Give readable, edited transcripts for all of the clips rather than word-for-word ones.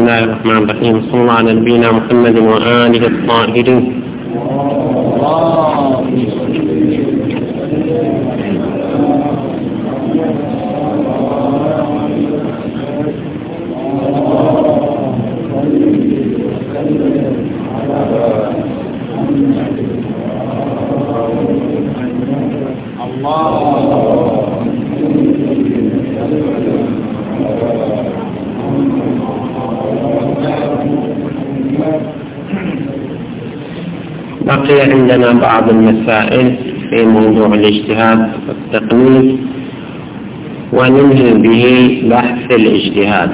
الله الرحمن الرحيم. صلى الله على نبينا محمد وآله الطاهرين. بقي عندنا بعض المسائل في موضوع الاجتهاد والتقليد وننهي به بحث الاجتهاد.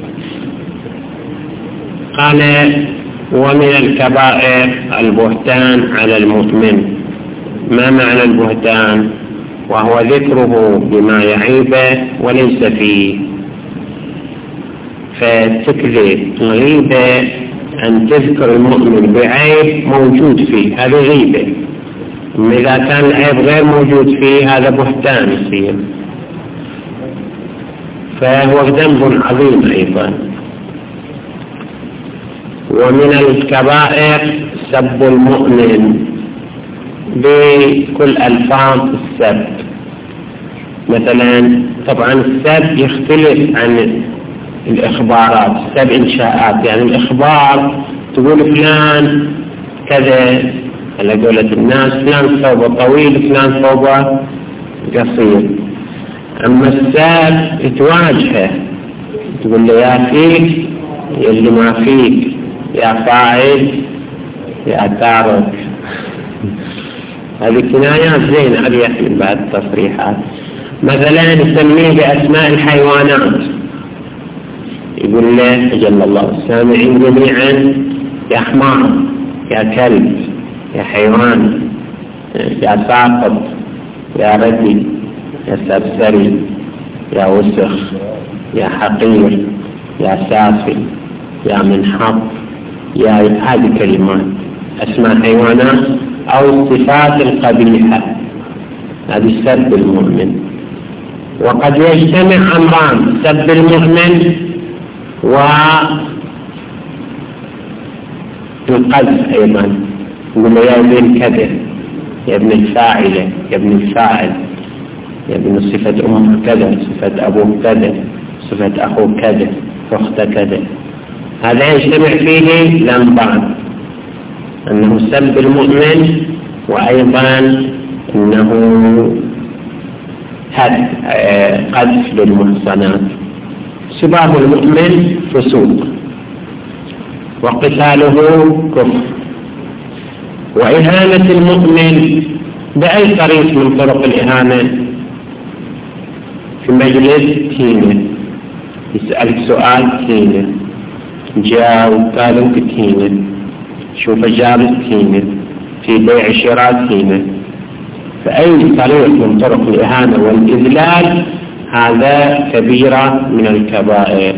قال: ومن الكبائر البهتان على المؤمن. ما معنى البهتان؟ وهو ذكره بما يعيبه وليس فيه. فتكذب غيبة أن تذكر المؤمن بعيب موجود فيه، هذا غيبة. إذا كان العيب غير موجود فيه هذا بهتان يصير، فهو ذنب عظيم أيضا. ومن الكبائر سب المؤمن بكل ألفاظ السب. مثلا طبعا السب يختلف عن الإخبارات. السب إنشاءات، يعني الإخبار تقول فلان كذا على قولة الناس، فلان ثوبه طويل فلان ثوبه قصير. أما السب تواجهه، تقول له يا فيك يا اللي ما فيك، يا فاعل يا تارك. هذه كنايات زينة أريح من بعد التصريحات. مثلا يسميه بأسماء الحيوانات، يقول له أجل الله السامعين جميعا يا حمار يا كلب يا حيوان يا ساقط يا ردي يا سرسري يا وسخ يا حقير يا سافل يا منحط. يا هذه كلمات أسماء حيوانات أو الصفات القبيحة، هذه سب المؤمن. وقد يجتمع أمران: سب المؤمن والقذف أيضا. يقول يا ابن كذا، يا ابن الفاعلة، يا ابن الفاعل، يا ابن صفة أمك كذا، صفة أبوك كذا، صفة أخوك كذا، أخت كذا. هذا يجتمع فيه لمبان: أنه سب المؤمن، وأيضا أنه قذف للمحصنات. سباب المؤمن فسوق، وقتاله كفر. وإهانة المؤمن بأي طريق من طرق الإهانة. في مجلس تهينه، يسألك سؤال تهينه، جاوب قالوا تهينه، شوف جالس تهينه، في بيع شراء تهينه. فأي طريق من طرق الإهانة والإذلال هذا كبيرة من الكبائر.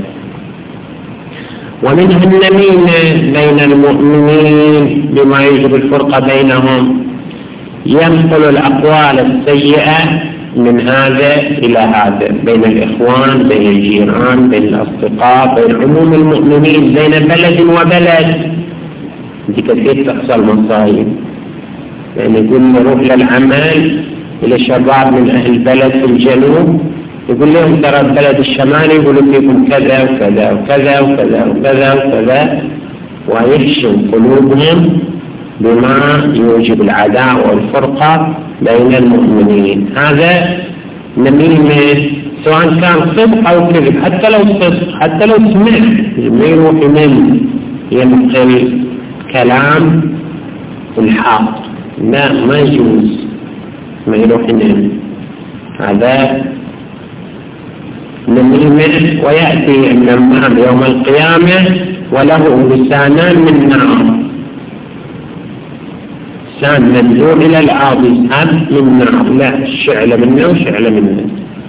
ومنها النميمة بين المؤمنين بما يجب الفرقة بينهم، ينقل الأقوال السيئة من هذا إلى هذا، بين الإخوان، بين الجيران، بين الأصدقاء، بين عموم المؤمنين، بين بلد وبلد. دي كثير تحصل مصايب. يعني يقول نروح للعمل إلى شباب من أهل البلد في الجنوب، يقول لهم ترى البلد الشمالي يقولوا فيكم كذا وكذا وكذا وكذا وكذا وكذا، ويحشم قلوبهم بما يوجب العداوة والفرقة بين المؤمنين. هذا نميمة، سواء كان صدق أو كذب. حتى لو صدق، حتى لو سمع، ما يروح من ينقل كلام الحق، لا ما يجوز، ما يروح من هذا نميمة. ويأتي النمام يوم القيامة وله لسانان من نار، لسان منزول إلى الأرض، من نار، لا شعلة منه وشعلة منه.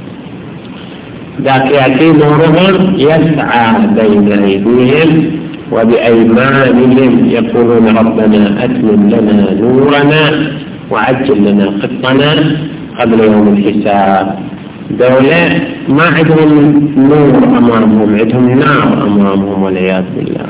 ذاك يأتي نورهم يسعى بين أيديهم وبأيمانهم يقولون ربنا أتمم لنا نورنا وعجل لنا قطنا قبل يوم الحساب. دولة ما عندهم نور أمامهم، عندهم نار أمامهم والعياذ بالله.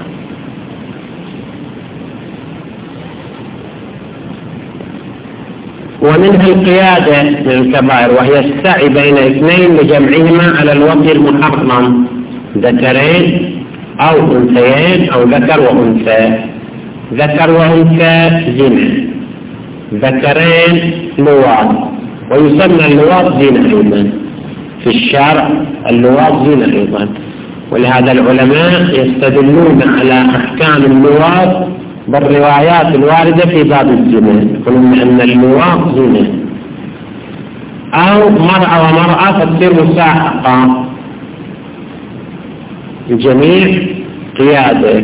ومنها القيادة من الكبائر، وهي السعي بين اثنين لجمعهما على الوجه المحرم، ذكرين أو أنثيين أو ذكر وأنثى. ذكر وأنثى زنا، ذكرين لواط، ويسمى اللواط زنا أيضا في الشرع، اللواط زنا أيضا. ولهذا العلماء يستدلون على أحكام اللواط بالروايات الواردة في باب الزنا، يقولون أن اللواط زنا. أو مرأة ومرأة تصير مساحقة، الجميع قيادة.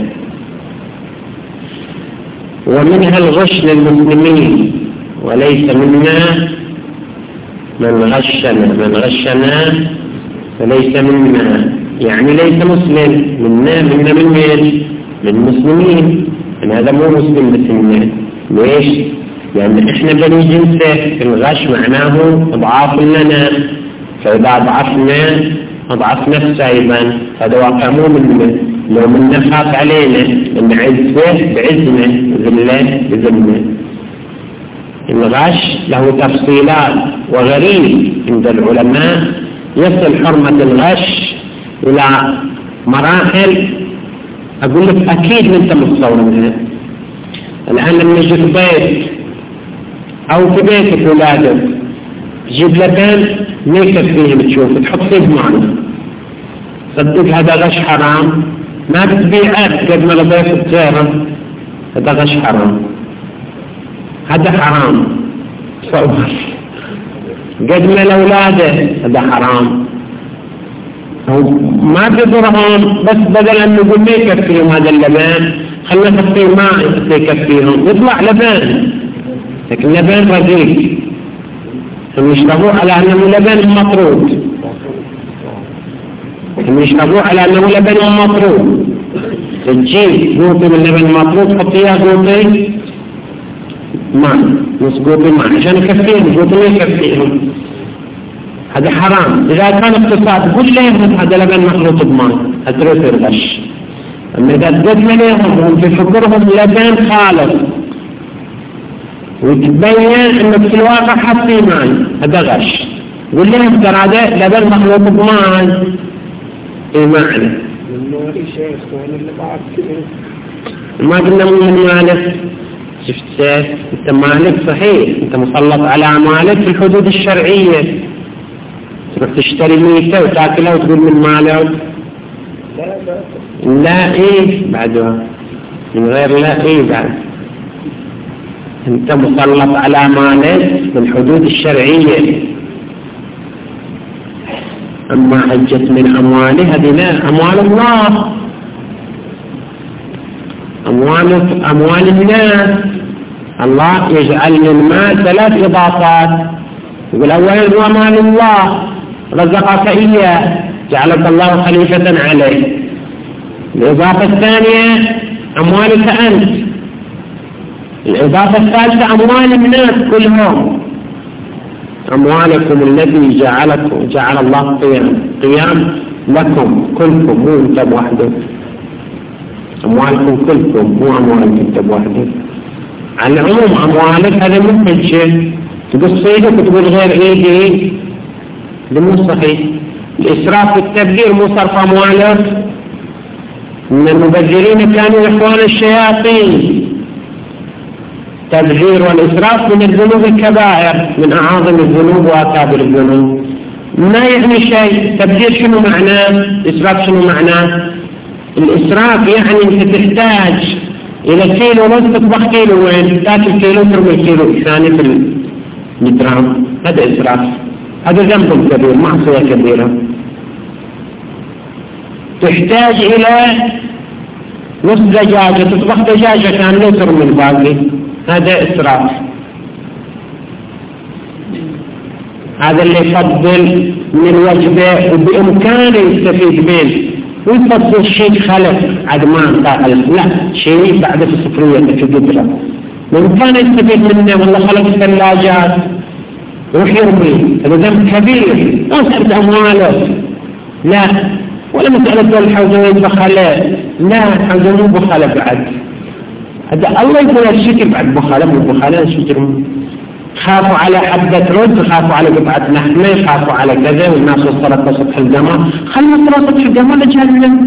ومنها الغش للمسلمين، وليس منا من غشنا فليس منا، يعني ليس مسلم. منا من المسلمين، يعني هذا مو مسلم بس منا. ليش؟ لأن إحنا بني جنسه. الغش معناه إضعاف لنا، فإذا أضعف نفسه أيضا، هذا واقع مو منه. لو منا خاف علينا أن عزه بعزنا، ذله بذله. الغش له تفصيلات وغريب عند العلماء، يصل حرمة الغش إلى مراحل أقول لك أكيد أنت متصور منها. الآن لما يجي في بيت أو في بيتك ولادك، تجيب لبن ما يكفيهم، تشوف تحط فيه معنا، صدق هذا غش حرام، ما بتبيعه قد ما لبيت بسعره، هذا غش حرام، هذا حرام. تصور قد ما لأولاده، هذا حرام. ما بيضرهم، بس بدل أن نقول ما يكفيهم هذا اللبن، خلنا نحطيه ماء يكفيهم، يطلع لبن، لكن لبن رقيق، هم يشربوه على أنه لبن مطرود، هم يشربوه على أنه لبن مطرود. تجيب قوطي من لبن مطرود، حطيها قوطي ماء، نص قوطي ماء عشان يكفيهم، قوطي ما يكفيهم، هذا حرام. إذا كان اقتصاد قل لهم هذا لبن مخلوط بماء، أترك الغش. أما إذا تقدم لهم هم في فكرهم لبن خالص، وتبين أنه في الواقع حطي ماء، هذا غش. قل لهم ترى هذا لبن مخلوط بماء، إيه معنى؟ ما قلنا من مالك، شفت سيف؟ أنت مالك صحيح، أنت مسلط على أعمالك في الحدود الشرعية. تروح تشتري ميتة وتاكلها وتقول من مالك؟ لا إيه بعدها من غير لا إيه بعد. أنت مسلط على مالك في الحدود الشرعية. أما حجت من أمواله، هذه لا، أموال الله، أموال الناس. الله يجعل للمال 3 إضافات، يقول أولا هو مال الله رزقك إياه، جعلك الله خليفة عليه. الإضافة الثانية أموالك أنت. الإضافة الثالثة أموال الناس كلهم، أموالكم التي جعل الله قيام لكم كلكم، مو أنت بوحدك. أموالكم كلكم، مو أموالك أنت بوحدك. على العموم أموالك هذا مو شيء تقول صيدك وتقول غير إيدي، ده مو صحيح. الإسراف والتبذير مو صرف أموالك. إن المبذرين كانوا إخوان الشياطين. التبذير والإسراف من الذنوب الكبائر، من أعاظم الذنوب وأكابر الذنوب. ما يعني شيء. التبذير شنو معناه؟ الإسراف شنو معناه؟ الإسراف يعني أنت تحتاج إلى كيلو ونص تطبخ كيلو، وين تاكل كيلو ترمي كيلو ثاني في المترام، هذا إسراف، هذا ذنب كبير، معصية كبيرة. تحتاج إلى نص دجاجة تطبخ دجاجة كاملة ترمي الباقي، هذا إسراف. هذا اللي يفضل من وجبه وبإمكانه يستفيد منه، ويفضل شيء خلق عد ما لا شيء بعد في السفرية في قدرة بإمكانه يستفيد منه. والله خلق ثلاجات روح يرمي، هذا ذنب كبير، ما مسألة أمواله، لا، ولا مسألة الحوزة بخلاء، لا، الحوزة مو بخلاء بعد، هذا الله يقول الشكر بعد بخلاء، مو بخلاء الشكر. خافوا على حبة رز، خافوا على قطعة لحمة، خافوا على كذا، والناس وصلت لسطح القمر، خلنا وصلت سطح القمر لجهنم.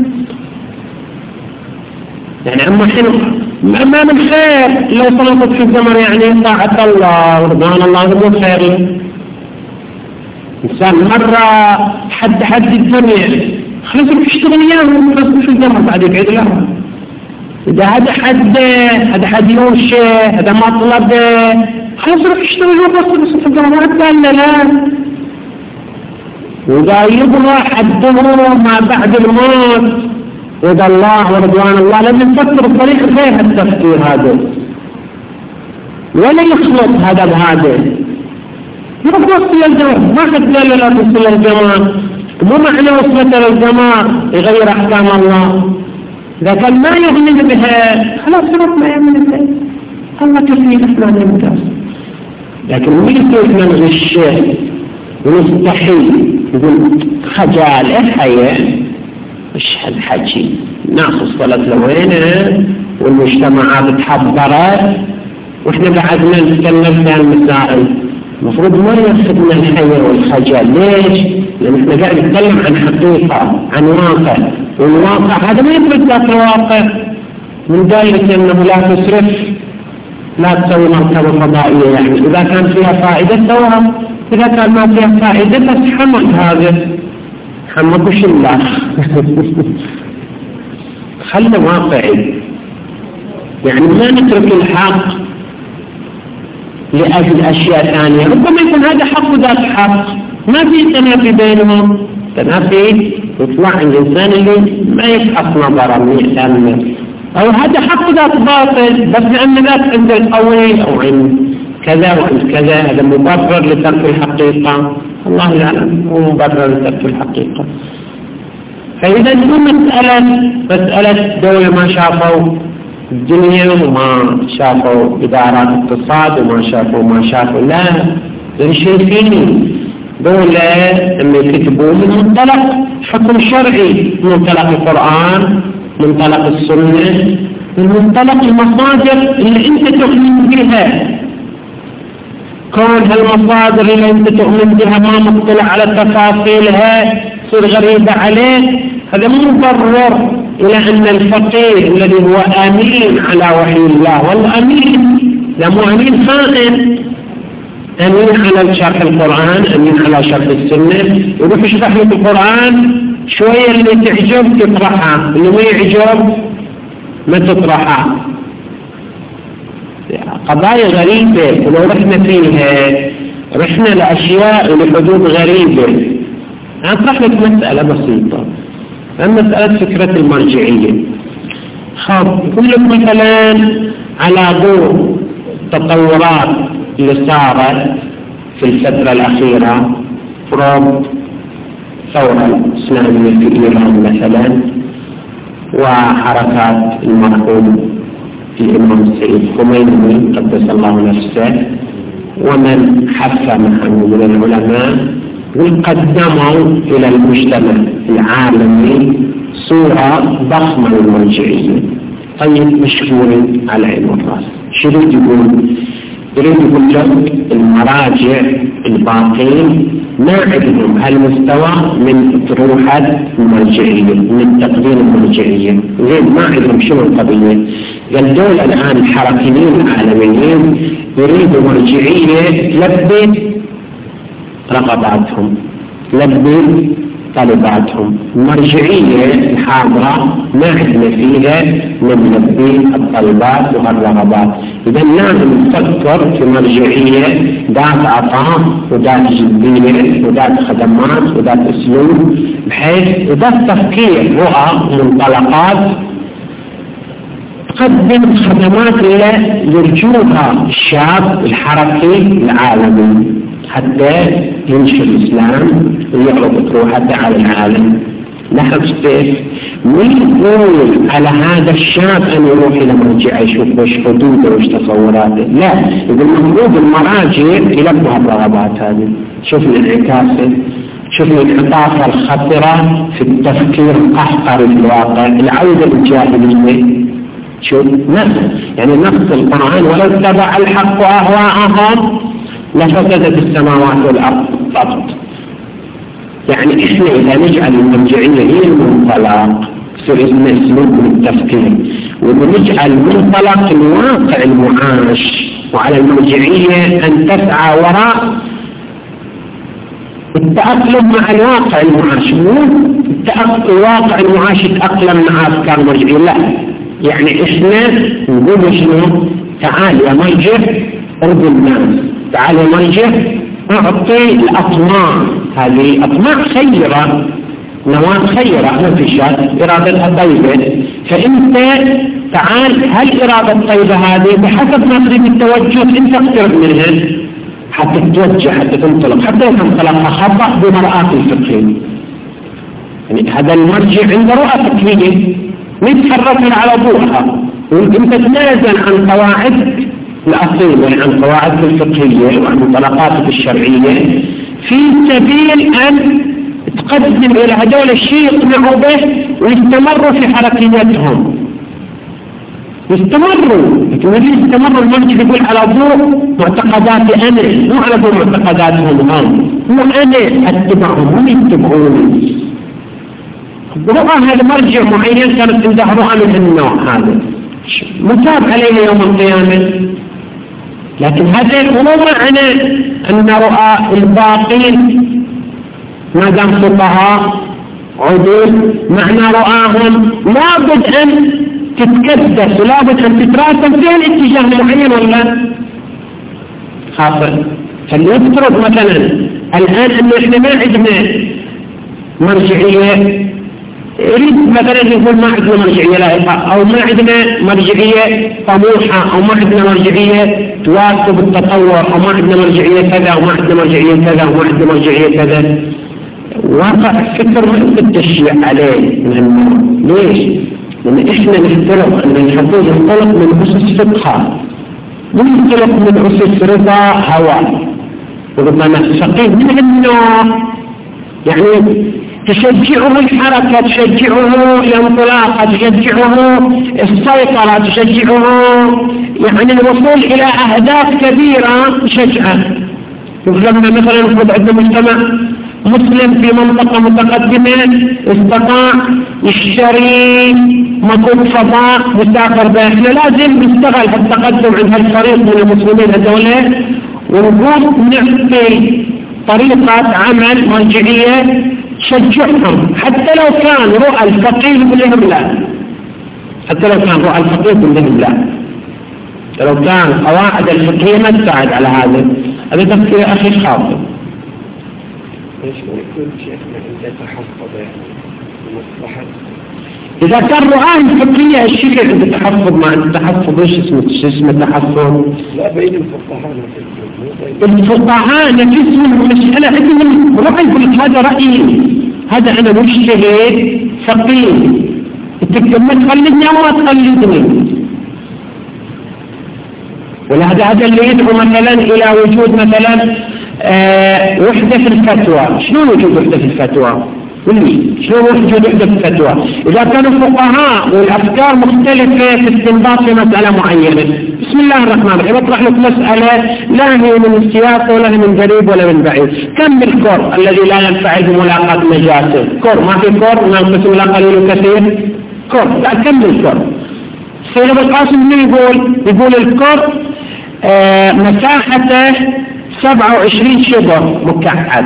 يعني أما حين ما من خير لو صلت سطح القمر، يعني طاعة الله ورضوان الله مو خير له. إنسان مرة حد الدنيا خلاص يشتغل اياهم في القمر بعد يقعد لها. إذا هذا حد يوشي، هذا مطلب، خلاص يروح يشتغل بس في القمر لا. وإذا يبغى حده ما بعد الموت رضا الله ورضوان الله، لازم يفكر بطريقة غير التفكير هذا، ولا يخلط هذا بهذا، يروح وصل الجمار. ما حد قال لا توصل الجمار، مو معنى وصلت للجمار يغير أحكام الله. إذا كان ما يغني بها خلاص يروح ما يعمل شيء، الله كفيل إحنا نمتاز. لكن مين كيف نلغي الشيء ونستحيل يقول خجال حياة، مش هالحكي. ناس وصلت لوينه والمجتمعات تحضرت واحنا قعدنا نتكلم في المسائل. المفروض ما ياخذنا الحياة والخجل. ليش؟ لأن احنا قاعد نتكلم عن حقيقة، عن واقع، والواقع هذا ما يفرق ذاك الواقع من دائرة أنه لا تسرف، لا تسوي مركبة فضائية. يعني إذا كان فيها فائدة سواها، إذا كان ما فيها فائدة بس حمد، هذا حمد وش الله. خلنا واقعي، يعني ما نترك الحق لأجل أشياء ثانية. ربما يكون هذا حق وذاك حق، ما في تنافي بينهم. تنافي يطلع عند الإنسان اللي ما يفحص نظرا منه، أو هذا حق وذاك باطل، بس لأن ذاك عند القوي أو عند كذا وعند كذا، هذا مبرر لترك الحقيقة. الله يعلم هو مبرر لترك الحقيقة. فإذا مو مسألة دولة ما شافوا الدنيا وما شافوا إدارات اقتصاد وما شافوا لا، شايفين دولة لما يكتبوا من منطلق حكم شرعي، من منطلق القرآن، من منطلق السنة، من منطلق المصادر اللي انت تؤمن بها. كون هالمصادر اللي انت تؤمن بها ما مطلع على تفاصيلها تصير غريبة عليك، هذا مو مبرر إلى أن الفقيه الذي هو أمين على وحي الله، والله أمين، لا مو أمين خائن، أمين على شرح القرآن، أمين على شرح السنة، يروح يشرح لك القرآن شوية اللي تعجب تطرحها، اللي ما يعجب ما تطرحها. قضايا غريبة ولو رحنا فيها رحنا لأشياء ولحدود غريبة. أطرح لك مسألة بسيطة، مسألة فكرة المرجعية. يقول لك مثلا على ضوء التطورات اللي صارت في الفترة الأخيرة، فروض ثورة إسلامية في إيران مثلا، وحركات المرحوم الإمام السيد خميني قدس الله نفسه، ومن حث معه من العلماء، وقدموا إلى المجتمع العالمي صورة ضخمة للمرجعية. طيب مشكور على عين الرأس. شو يريد يقول لك المراجع الباقين ما عندهم هالمستوى من أطروحة المرجعية، من تقديم المرجعية، غير ما عندهم شنو القضية. قال دول الآن الحركيين العالميين يريدوا مرجعية تلبي رغباتهم، تلبي طلباتهم. المرجعية الحاضرة ما عندنا فيها نلبي الطلبات والرغبات. إذا لازم نفكر في مرجعية ذات عطاء وذات جدية وذات خدمات وذات أسلوب، بحيث ذات تفكير، رؤى ومنطلقات تقدم خدمات اللي يرجوها الشاب الحركي العالمي حتى ينشر الإسلام ويعرض أطروحته على العالم. لاحظت مين يقول على هذا الشاب أن يروح إلى مرجع يشوف وش حدوده وش تصوراته؟ لا، يقول المفروض المراجع يلبوا الرغبات هذه. شوفنا انعكاسه، شوفنا الانعطافة الخطرة في التفكير القهقري في الواقع، العودة للجاهلية. شوف يعني نص القرآن ولو اتبع الحق أهواءهم لفسدت السماوات والأرض بالضبط. يعني إحنا إذا نجعل المرجعية هي المنطلق يصير اسمه أسلوب من التفكير، ونجعل منطلق الواقع المعاش، وعلى المرجعية أن تسعى وراء التأقلم مع الواقع المعاش، مو الواقع المعاش يتأقلم مع أفكار المرجعية، لا. يعني إحنا نقول شنو؟ تعال يا مرجع ارضي الناس، تعال يا مرجع أعطي الأطماع، هذه أطماع خيرة، نواة خيرة ما في شك، إرادتها طيبة، فأنت تعال هالإرادة الطيبة هذه بحسب ما تريد التوجه أنت اقترب منها حتى تتوجه، حتى تنطلق، حتى تنطلق خطأ بمرآة الفقهية. يعني هذا المرجع عنده رؤى فقهية يتحرك على ضوءها، وأنت تتنازل عن قواعدك الأصيلة، عن قواعدك الفقهية وعن منطلقاتك الشرعية في سبيل أن تقدم إلى هذول الشيء يقنعوا به ويستمروا في حركيتهم، يستمروا المرجع يقول على ضوء معتقداتي أنا، مو على ضوء معتقداتهم هم، مو أنا أتبعهم هم يتبعوني. رؤى هذا مرجع معين كانت عنده رؤى من النوع هذا متاب عليه يوم القيامة، لكن هذا مو معنى أن رؤى الباقين ما دام فقهاء عدول معنى رؤاهم لابد أن تتكدس ولابد أن تتراسم في الاتجاه المعين ولا خاطئ. فلنفترض مثلا الآن أنه إحنا ما عندنا مرجعية، يريد مثلا يقول ما عندنا مرجعية لائقة، أو ما عندنا مرجعية طموحة، أو ما عندنا مرجعية تواكب التطور، أو ما عندنا مرجعية كذا، وما عندنا مرجعية كذا، وما عندنا مرجعية كذا. واقع فكر ما التشجيع عليه من النوع. ليش؟ لأن إحنا نفترض أن الحقوق ينطلق من أسس فقهها، ينطلق من أسس رضا هوى، وربما فقيه من النوع يعني تشجعه الحركة، تشجعه الانطلاقة، تشجعه السيطرة، تشجعه يعني الوصول إلى أهداف كبيرة تشجعه. لما مثلا نقول عندنا مجتمع مسلم في منطقة متقدمة استطاع يشتري مكوك فضاء مسافر به، احنا لازم نشتغل في التقدم عند هالفريق من المسلمين هذول، ونقوم نعطي طريقة عمل مرجعية تشجعهم، حتى لو كان رؤى الفقيه لهم لا، حتى لو كان رؤى الفقيه لهم لا، لو كان قواعد الفقهية ما تساعد على هذا تفكير أخي خاطئ. إذا كان رؤى الفقهية الشيء عند التحفظ، مع التحفظ ايش اسمه التحفظ؟ لا بين الفقهاء نفسهم المسألة عندهم رأي، قلت هذا رأيي، هذا أنا مجتهد فقيه، انت ما تقلدني أو ما تقلدني. هذا اللي يدعو مثلا إلى وجود مثلا وحدة في الفتوى. شلون وجود وحدة في الفتوى؟ شلون وجود وحدة في الفتوى؟ إذا كانوا فقهاء والأفكار مختلفة في استنباط في مسألة معينة، بسم الله الرحمن الرحيم اطرح لك مسألة لا هي من السياق ولا هي من قريب ولا من بعيد. كم الكور الذي لا ينفعل بملاقاة نجاسة؟ كور، ما في كور ننقسم إلى قليل وكثير؟ كور، لا كم الكور؟ سيد أبو القاسم يقول الكور مساحته 27 شبر مكعب،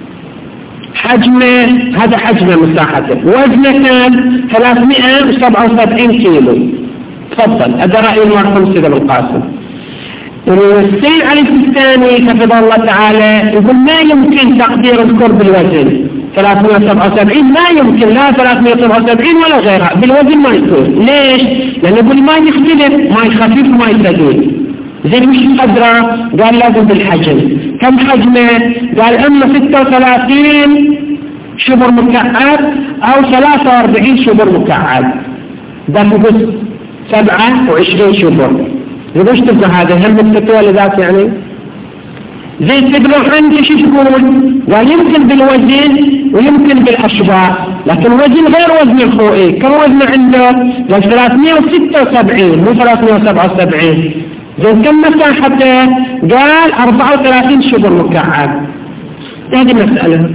حجمه هذا حجمه مساحته، وزنه كان 377 كيلو. تفضل، هذا رأي المرحوم سيد أبو القاسم. السيد علي السيستاني حفظه الله تعالى يقول ما يمكن تقدير الكور بالوزن 377، ما يمكن لا 377 ولا غيرها، بالوزن ما يكون. ليش؟ لأنه يقول ما يختلف، ما يخفف ما يثقيل. زي مش قدرة، قال لازم بالحجم. كم حجمه؟ قال أما 36 شبر مكعب أو 43 شبر مكعب، ذاك يقول 27 شبر. يقولش تبقى هذا هم الفتوى لذات يعني زي تقولون عندي شو تقول؟ قال يمكن بالوزن ويمكن بالأشباع، لكن وزن غير وزن الخوئي. كم وزن عنده؟ قال 376 مو 377. زي كم مساحته؟ قال 34 شبر مكعب. هذه مسألة.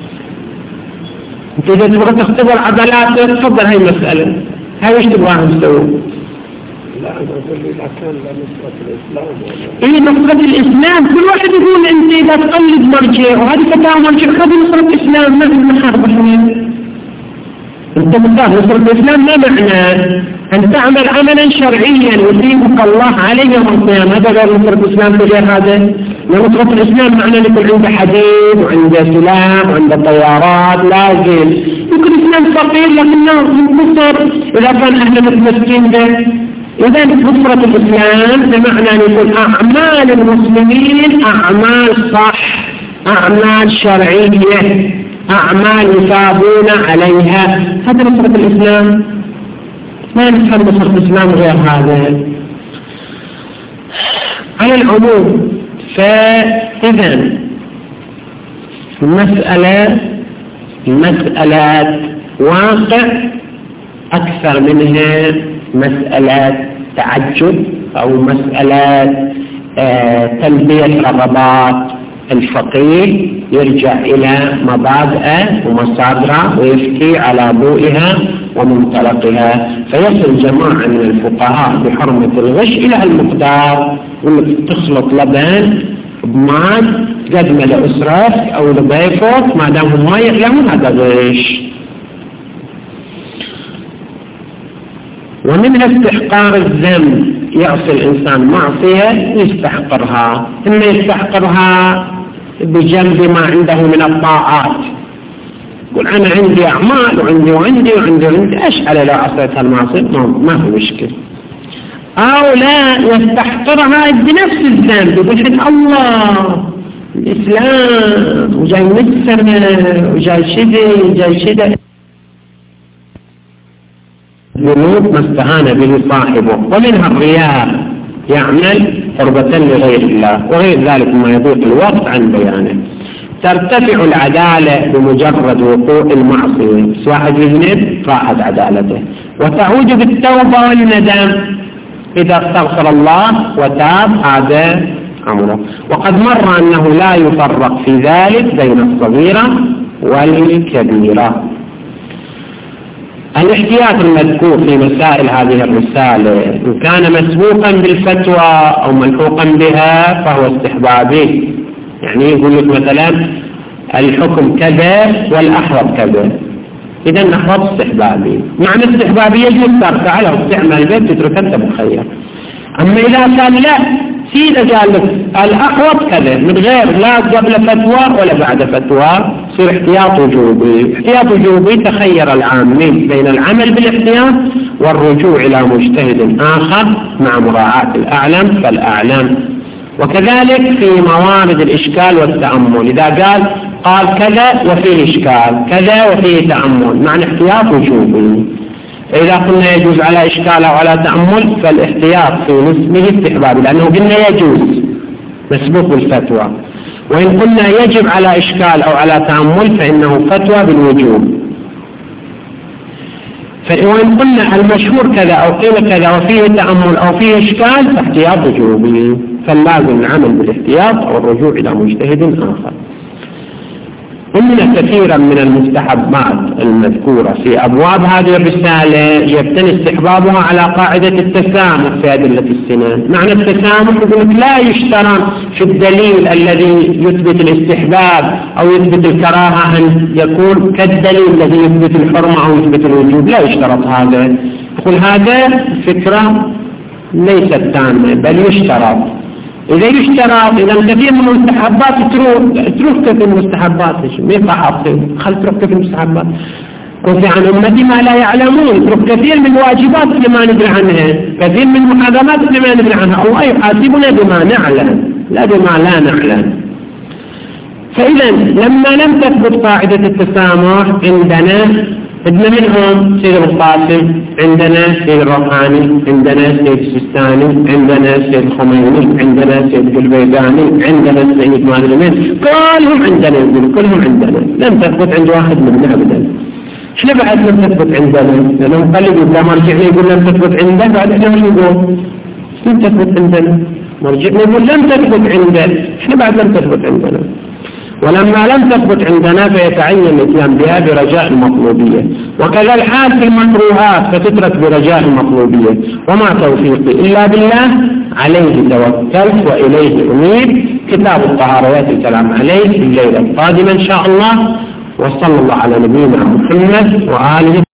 انت إذا تبغى تختبر عضلاتك تفضل هاي المسألة. هاي وش تبغاها نسوي؟ لا أنا أقول إذا كان لنصرة الإسلام إيه نصرة الإسلام. كل واحد يقول أنت إذا تقلد مرجع وهذه فتاة مرجع خذ نصرة الإسلام، ما في محاربة هنا. أنت مختار نصرة الإسلام ما معنى أن تعمل عملا شرعيا يثيبك الله عليه يوم القيامة. هذا غير نصرة الإسلام غير هذا. نصرة الإسلام معنى أن يكون عنده حديد وعنده سلاح وعنده طيارات لازم. يكون الإسلام فقير لكنه منتصر إذا كان أهل متمسكين به. إذا نصرة الإسلام بمعنى أن يكون أعمال المسلمين أعمال صح، أعمال شرعية، أعمال يثابون عليها. هذا نصرة الإسلام. ما نفهم نصرة الإسلام غير هذا. على العموم فإذا مسألة واقع أكثر منها مسألة تعجب أو مسألة تلبية رغبات الفقيه، يرجع إلى مبادئه ومصادره ويفتي على ضوئها ومنطلقها. فيصل جماعة من الفقهاء بحرمة الغش إلى المقدار، وإنك تخلط لبن بماء قد ما لأسرف أو لضيفك ما دام هم ما يعلمون هذا غش. ومنها استحقار الذنب، يعصي الإنسان معصية يستحقرها، إما يستحقرها بجنب ما عنده من الطاعات. يقول أنا عندي أعمال وعندي إيش على لو عصيت هالمعصية ما في مشكلة. أو لا يستحقرها بنفس الذنب، يقول الله الإسلام وجاي مكسر وجاي شدة ذنوب ما استهان به صاحبه. ومنها الرياء، يعمل قربة لغير الله، وغير ذلك ما يضيق الوقت عن بيانه. ترتفع العدالة بمجرد وقوع المعصية، بس واحد يذنب راحت عدالته، وتعود بالتوبة والندم إذا استغفر الله وتاب هذا أمره. وقد مر أنه لا يفرق في ذلك بين الصغيرة والكبيرة. الاحتياط المذكور في مسائل هذه الرسالة إن كان مسبوقا بالفتوى أو ملحوقا بها فهو استحبابي. يعني يقول لك مثلا الحكم كذا والأحوط كذا، إذا الأحوط استحبابي. معنى استحبابي يجوز تركه لو تعمل به تترك أنت مخير. أما إذا كان لا سيدة قال لك الأحوط كذا من غير لا قبل فتوى ولا بعد فتوى، يصير احتياط وجوبي. احتياط وجوبي تخير العامين بين العمل بالاحتياط والرجوع إلى مجتهد آخر مع مراعاة الأعلم فالأعلم. وكذلك في موارد الإشكال والتأمل، إذا قال كذا وفيه إشكال كذا وفيه تأمل، معنى احتياط وجوبي. فإذا قلنا يجوز على إشكال أو على تأمل فالاحتياط في نسبه استحبابي، لأنه قلنا يجوز مسبوق بالفتوى. وإن قلنا يجب على إشكال أو على تأمل فإنه فتوى بالوجوب. وإن قلنا المشهور كذا أو قيل كذا وفيه تأمل أو فيه إشكال فاحتياط وجوبي، فاللازم العمل بالاحتياط أو الرجوع إلى مجتهد آخر. إن كثيرا من المستحبات المذكورة في أبواب هذه الرسالة يبتني استحبابها على قاعدة التسامح في أدلة السنن. معنى التسامح يقول لا يشترط في الدليل الذي يثبت الاستحباب أو يثبت الكراهة أن يكون كالدليل الذي يثبت الحرمة أو يثبت الوجوب، لا يشترط هذا. يقول هذا فكرة ليست تامة بل يشترط. إذا يشترط إذا كثير من المستحبات تروح كثير من المستحبات، ما ينفع خل تروح كثير من المستحبات. وفي عن أمتي ما لا يعلمون، تروح كثير من الواجبات اللي ما ندري عنها، كثير من المحرمات اللي ما ندري عنها. الله يحاسبنا بما نعلم لا بما لا نعلم. فإذا لما لم تثبت قاعدة التسامح عندنا منهم سيد القاسم، عندنا سيد الروحاني، عندنا سيد السيستاني، عندنا سيد الخميني، عندنا سيد البيضاني، عندنا سيد معلمين، كلهم عندنا، كلهم عندنا، لم تثبت عند واحد منا أبدا. احنا بعد لم تثبت عندنا، لأنهم قلبوا لما رجعنا يقول لم تثبت عنده، بعد احنا وش نقول؟ لم تثبت عندنا، مرجعنا يقول لم تثبت عنده، احنا بعد لم تثبت عندنا. ولما لم تثبت عندنا فيتعين الاتيان بها برجاء المطلوبية، وكذا الحال في المكروهات فتترك برجاء المطلوبية. وما توفيقي إلا بالله، عليه توكلت وإليه أنيب. كتاب الطهارة يأتي الكلام عليه في الليلة القادمة إن شاء الله. وصلى الله على نبينا محمد وآله.